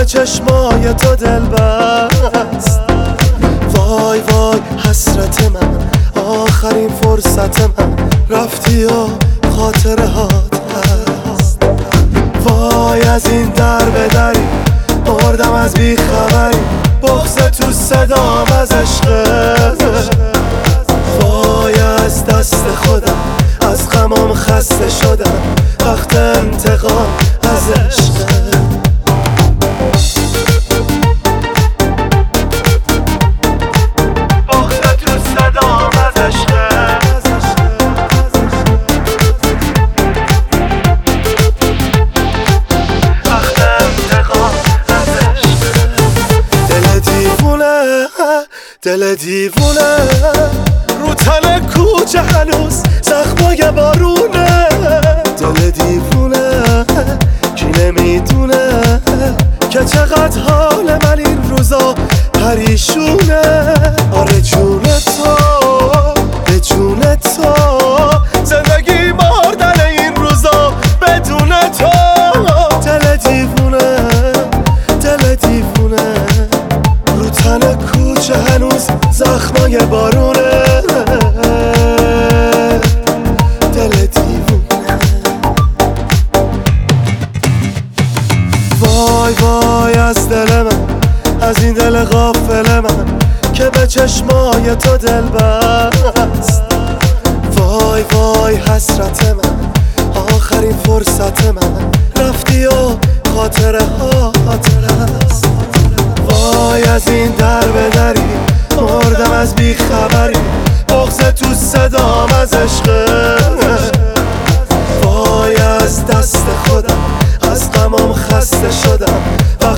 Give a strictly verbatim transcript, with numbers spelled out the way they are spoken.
چشمای تو دل بست. وای وای حسرت من، آخرین فرصت من، رفتی و خاطره هات هست. وای از این در به دری مردم از بیخبری، بغض تو صدام از عشقت. وای از دست خودم، از غمام خسته شدم، وقت انتقام از عشقت. دل دیوونه رو تن کوچه هنوز زخمای بارونه. دل دیوونه کی نمیدونه که چقدر حال من این روزا پریشونه. آره جون تو به جون تو، زندگی مردن این روزا بدون تو. دل دیوونه دل دیوونه رو تن کوچه هنوز زخمای بارونه. دل دیوونه. وای وای از دل من، از این دل غافل من که به چشمای تو دل بست. وای وای حسرت من، آخرین فرصت من، رفتی و خاطره خاطره است. وای از این در به دری مردم از بیخبری، بغض تو صدام از عشقت. وای از دست خودم، از غمام خسته شدم،